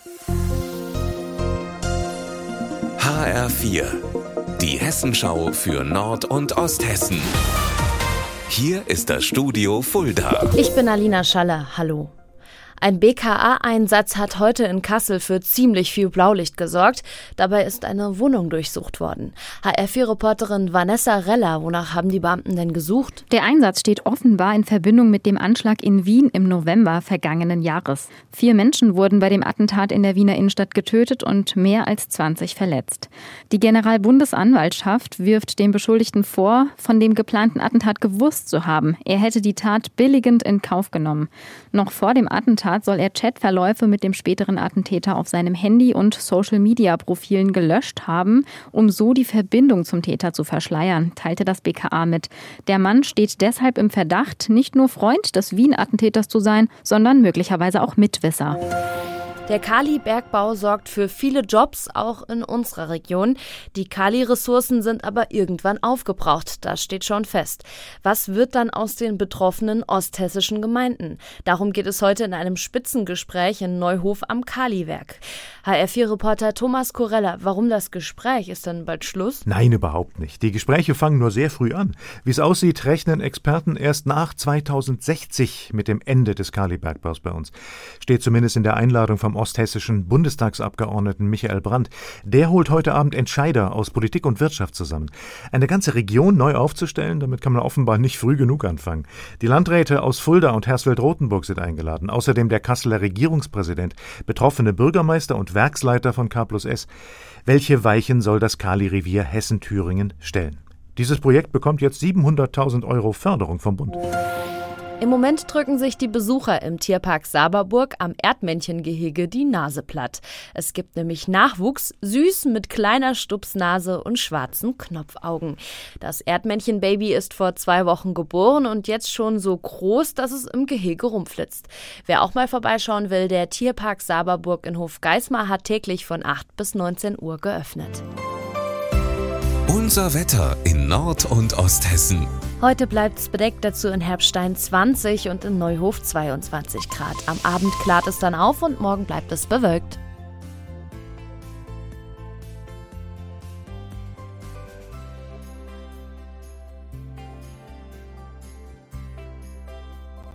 HR4, die Hessenschau für Nord- und Osthessen. Hier ist das Studio Fulda. Ich bin Alina Schaller, hallo. Ein BKA-Einsatz hat heute in Kassel für ziemlich viel Blaulicht gesorgt. Dabei ist eine Wohnung durchsucht worden. HR4-Reporterin Vanessa Reller, wonach haben die Beamten denn gesucht? Der Einsatz steht offenbar in Verbindung mit dem Anschlag in Wien im November vergangenen Jahres. 4 Menschen wurden bei dem Attentat in der Wiener Innenstadt getötet und mehr als 20 verletzt. Die Generalbundesanwaltschaft wirft dem Beschuldigten vor, von dem geplanten Attentat gewusst zu haben. Er hätte die Tat billigend in Kauf genommen. Noch vor dem Attentat soll er Chatverläufe mit dem späteren Attentäter auf seinem Handy und Social-Media-Profilen gelöscht haben, um so die Verbindung zum Täter zu verschleiern, teilte das BKA mit. Der Mann steht deshalb im Verdacht, nicht nur Freund des Wien-Attentäters zu sein, sondern möglicherweise auch Mitwisser. Der Kalibergbau sorgt für viele Jobs, auch in unserer Region. Die Kali-Ressourcen sind aber irgendwann aufgebraucht, das steht schon fest. Was wird dann aus den betroffenen osthessischen Gemeinden? Darum geht es heute in einem Spitzengespräch in Neuhof am Kaliwerk. HR4-Reporter Thomas Korella, warum das Gespräch? Ist dann bald Schluss? Nein, überhaupt nicht. Die Gespräche fangen nur sehr früh an. Wie es aussieht, rechnen Experten erst nach 2060 mit dem Ende des Kalibergbaus bei uns. Steht zumindest in der Einladung vom osthessischen Bundestagsabgeordneten Michael Brandt. Der holt heute Abend Entscheider aus Politik und Wirtschaft zusammen. Eine ganze Region neu aufzustellen, damit kann man offenbar nicht früh genug anfangen. Die Landräte aus Fulda und Hersfeld-Rotenburg sind eingeladen. Außerdem der Kasseler Regierungspräsident, betroffene Bürgermeister und Werksleiter von K+S. Welche Weichen soll das Kali-Revier Hessen-Thüringen stellen? Dieses Projekt bekommt jetzt 700.000 € Förderung vom Bund. Im Moment drücken sich die Besucher im Tierpark Saberburg am Erdmännchengehege die Nase platt. Es gibt nämlich Nachwuchs, süß mit kleiner Stupsnase und schwarzen Knopfaugen. Das Erdmännchenbaby ist vor 2 Wochen geboren und jetzt schon so groß, dass es im Gehege rumflitzt. Wer auch mal vorbeischauen will, der Tierpark Saberburg in Hofgeismar hat täglich von 8 bis 19 Uhr geöffnet. Unser Wetter in Nord- und Osthessen. Heute bleibt es bedeckt, dazu in Herbstein 20 und in Neuhof 22 Grad. Am Abend klart es dann auf und morgen bleibt es bewölkt.